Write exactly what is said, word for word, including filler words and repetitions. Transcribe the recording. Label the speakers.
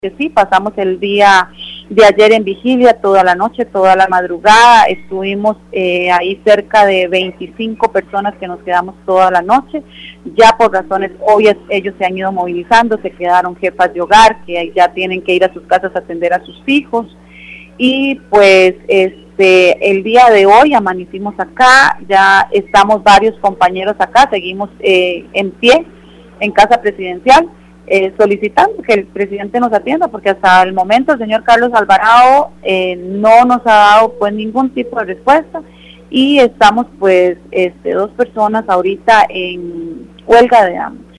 Speaker 1: que sí, pasamos el día de ayer en vigilia, toda la noche, toda la madrugada, estuvimos eh, ahí cerca de veinticinco personas que nos quedamos toda la noche, ya por razones obvias ellos se han ido movilizando, se quedaron jefas de hogar que ya tienen que ir a sus casas a atender a sus hijos, y pues este el día de hoy amanecimos acá, ya estamos varios compañeros acá, seguimos eh, en pie en Casa Presidencial, Eh, solicitando que el presidente nos atienda, porque hasta el momento el señor Carlos Alvarado eh, no nos ha dado pues ningún tipo de respuesta, y estamos pues este dos personas ahorita en huelga de hambre.